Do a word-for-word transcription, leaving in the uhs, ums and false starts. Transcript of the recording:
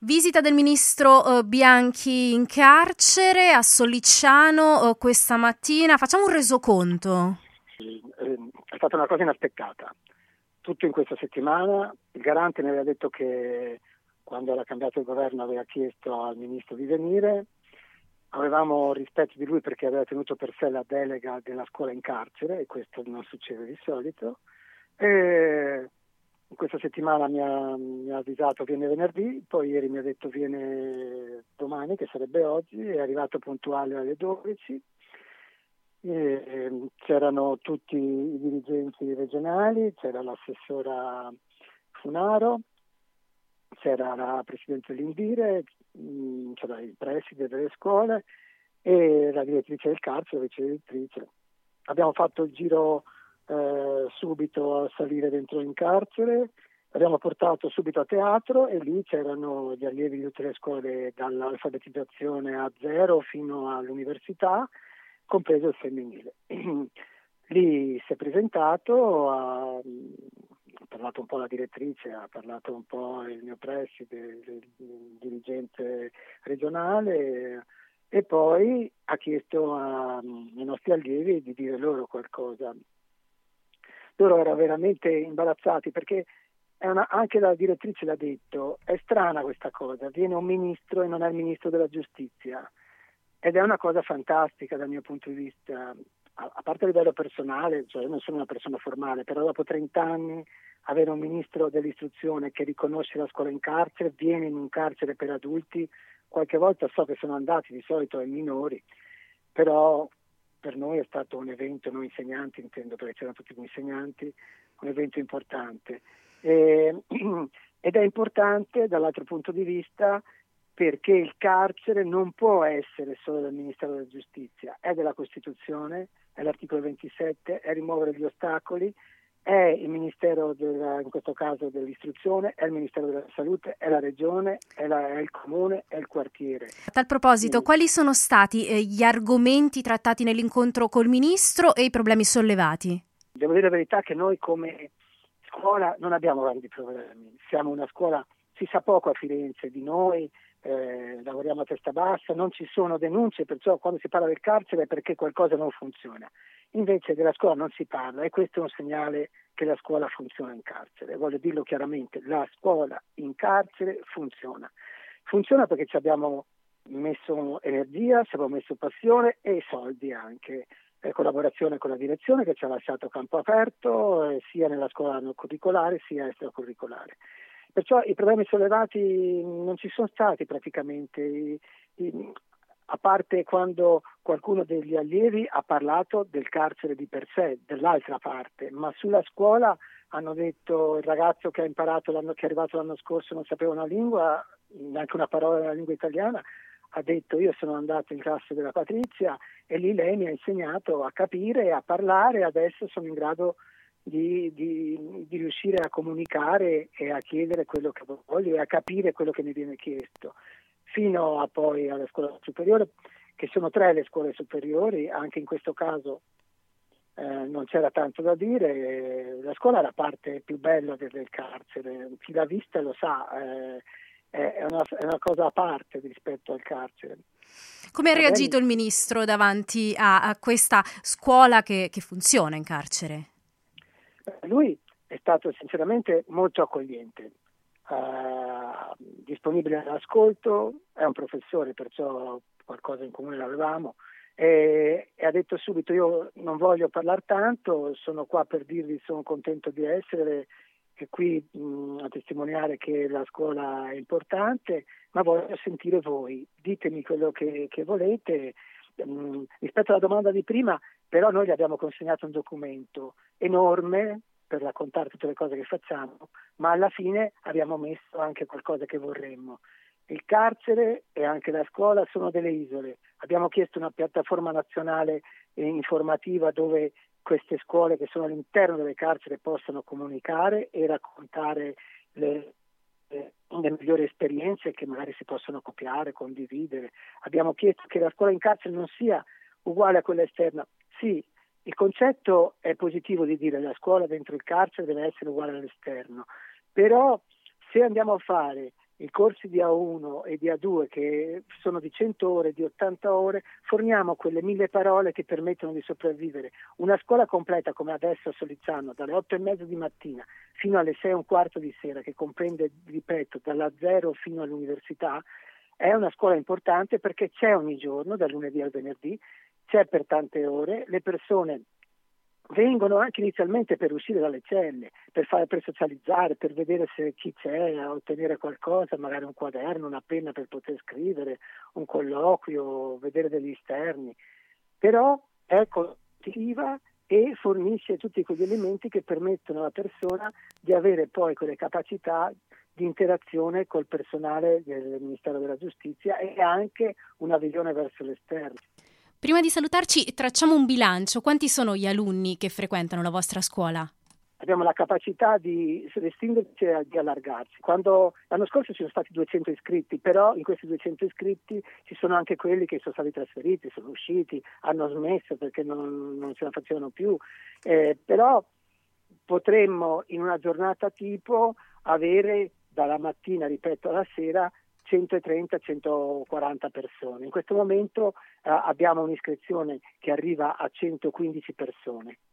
Visita del ministro eh, Bianchi in carcere a Sollicciano eh, questa mattina. Facciamo un resoconto. È stata una cosa inaspettata. Tutto in questa settimana. Il garante mi aveva detto che quando era cambiato il governo aveva chiesto al ministro di venire. Avevamo rispetto di lui perché aveva tenuto per sé la delega della scuola in carcere e questo non succede di solito. E in questa settimana mi ha, mi ha avvisato viene venerdì, poi ieri mi ha detto viene domani, che sarebbe oggi, è arrivato puntuale alle dodici. E c'erano tutti i dirigenti regionali, c'era l'assessora Funaro, c'era la presidente Lindire, c'era il preside delle scuole e la direttrice del carcere, la vice direttrice. Abbiamo fatto il giro eh, subito a salire dentro in carcere, abbiamo portato subito a teatro e lì c'erano gli allievi di tutte le scuole dall'alfabetizzazione a zero fino all'università, compreso il femminile. Lì si è presentato, ha, ha parlato un po' la direttrice, ha parlato un po' il mio preside, il, il dirigente regionale e poi ha chiesto a, ai nostri allievi di dire loro qualcosa. Loro erano veramente imbarazzati perché è una, anche la direttrice l'ha detto, è strana questa cosa, viene un ministro e non è il ministro della giustizia. Ed è una cosa fantastica dal mio punto di vista, a, a parte a livello personale, cioè io non sono una persona formale, però dopo trenta anni avere un ministro dell'istruzione che riconosce la scuola in carcere, viene in un carcere per adulti, qualche volta so che sono andati di solito ai minori, però per noi è stato un evento, noi insegnanti intendo perché c'erano tutti gli insegnanti, un evento importante. E, ed è importante dall'altro punto di vista perché il carcere non può essere solo del Ministero della Giustizia, è della Costituzione, è l'articolo ventisette, è rimuovere gli ostacoli, è il Ministero della, in questo caso dell'istruzione, è il Ministero della Salute, è la Regione, è, la, è il Comune, è il quartiere. A tal proposito, Quindi, quali sono stati eh, gli argomenti trattati nell'incontro col Ministro e i problemi sollevati? Devo dire la verità che noi come scuola non abbiamo grandi problemi, siamo una scuola, si sa poco a Firenze di noi, Eh, lavoriamo a testa bassa, non ci sono denunce, perciò quando si parla del carcere è perché qualcosa non funziona. Invece della scuola non si parla e questo è un segnale che la scuola funziona in carcere. Voglio dirlo chiaramente, la scuola in carcere funziona. Funziona perché ci abbiamo messo energia, ci abbiamo messo passione e soldi anche. Eh, collaborazione con la direzione che ci ha lasciato campo aperto eh, sia nella scuola non curricolare sia extracurricolare. Perciò i problemi sollevati non ci sono stati praticamente, I, i, a parte quando qualcuno degli allievi ha parlato del carcere di per sé, dell'altra parte, ma sulla scuola hanno detto il ragazzo che ha imparato, l'anno, che è arrivato l'anno scorso non sapeva una lingua, neanche una parola nella lingua italiana, ha detto io sono andato in classe della Patrizia e lì lei mi ha insegnato a capire, a parlare, adesso sono in grado Di, di, di riuscire a comunicare e a chiedere quello che voglio e a capire quello che mi viene chiesto, fino a poi alla scuola superiore, che sono tre le scuole superiori, anche in questo caso eh, non c'era tanto da dire, la scuola è la parte più bella del, del carcere, chi l'ha vista lo sa, eh, è, una, è una cosa a parte rispetto al carcere. Come ha reagito il ministro davanti a, a questa scuola che, che funziona in carcere? Lui è stato sinceramente molto accogliente, uh, disponibile all'ascolto, è un professore, perciò qualcosa in comune l'avevamo, e, e ha detto subito io non voglio parlare tanto, sono qua per dirvi sono contento di essere e qui mh, a testimoniare che la scuola è importante, ma voglio sentire voi, ditemi quello che, che volete. Mh, rispetto alla domanda di prima, però noi gli abbiamo consegnato un documento enorme per raccontare tutte le cose che facciamo, ma alla fine abbiamo messo anche qualcosa che vorremmo. Il carcere e anche la scuola sono delle isole. Abbiamo chiesto una piattaforma nazionale eh, informativa dove queste scuole che sono all'interno delle carceri possano comunicare e raccontare le, le, le migliori esperienze che magari si possono copiare, condividere. Abbiamo chiesto che la scuola in carcere non sia uguale a quella esterna. Sì, il concetto è positivo di dire che la scuola dentro il carcere deve essere uguale all'esterno, però se andiamo a fare i corsi di A uno e di A due che sono di cento ore, di ottanta ore, forniamo quelle mille parole che permettono di sopravvivere. Una scuola completa come adesso a Solizzano, dalle otto e mezza di mattina fino alle sei e un quarto di sera, che comprende, ripeto, dalla zero fino all'università, è una scuola importante perché c'è ogni giorno, dal lunedì al venerdì, c'è per tante ore, le persone vengono anche inizialmente per uscire dalle celle, per fare, per socializzare, per vedere se chi c'è, a ottenere qualcosa, magari un quaderno, una penna per poter scrivere, un colloquio, vedere degli esterni. Però è collettiva e fornisce tutti quegli elementi che permettono alla persona di avere poi quelle capacità di interazione col personale del Ministero della Giustizia e anche una visione verso l'esterno. Prima di salutarci, tracciamo un bilancio. Quanti sono gli alunni che frequentano la vostra scuola? Abbiamo la capacità di restringerci e di allargarci. Quando l'anno scorso ci sono stati duecento iscritti, però in questi duecento iscritti ci sono anche quelli che sono stati trasferiti, sono usciti, hanno smesso perché non, non ce la facevano più. Eh, però potremmo in una giornata tipo avere dalla mattina, ripeto, alla sera centotrenta centoquaranta persone. In questo momento eh, abbiamo un'iscrizione che arriva a centoquindici persone.